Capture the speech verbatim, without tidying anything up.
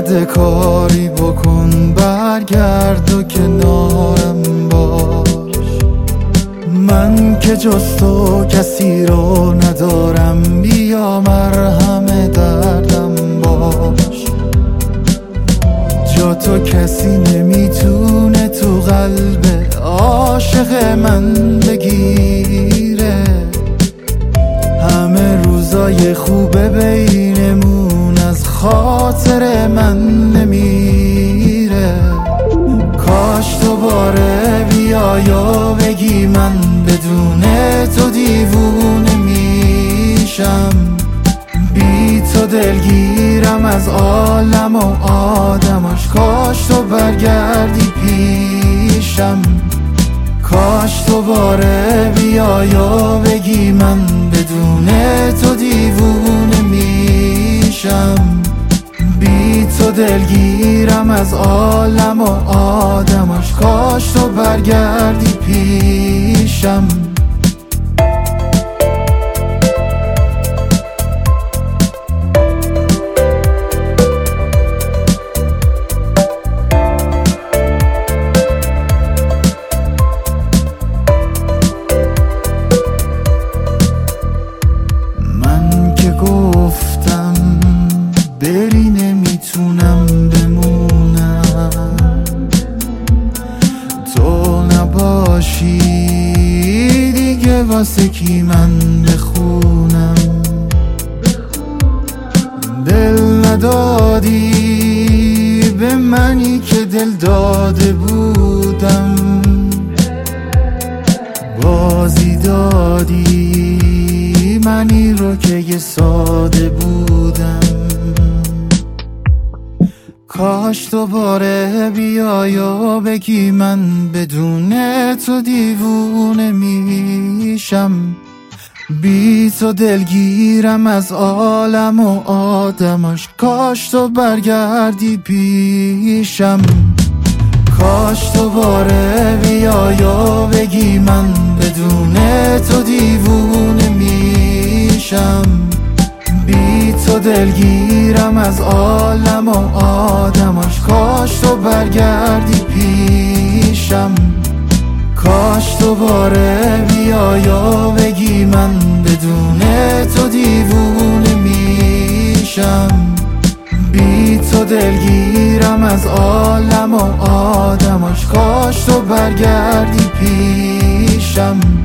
بده کاری بکن، برگرد و کنارم باش. من که جز تو کسی رو ندارم، بیا مرهم دردم باش. جا تو کسی نمیتونه تو قلب عاشق من بگیره. همه روزای خوبه بینمون از خاطر من نمیره. کاش دوباره بیای و بگی من بدون تو دیوونه میشم. بی تو دلگیرم از عالم و آدماش. کاش تو برگردی پیشم. کاش دوباره بیای و بگی من بدون تو دیوونه میشم. بی تو دلگیرم از عالم و آدماش. کاش تو برگردی پیشم. گفتم بری نمیتونم بمونم، تو نباشی دیگه واسه کی من بخونم. دل ندادی به منی که دل داده بودم، بازی دادی منی رو که یه ساده بودم. کاش دوباره بیای و بگی من بدون تو دیوونه میشم. بی تو دلگیرم از عالم و آدماش. کاش تو برگردی پیشم. کاش دوباره بیای و بگی من بدون تو دیوونه میشم. بی تو دلگیرم از عالم و آدماش. کاش تو برگردی پیشم. کاش دوباره بیای و بگی من بدون تو دیوونه میشم. بی تو دلگیرم از عالم و آدماش. کاش تو برگردی پیشم.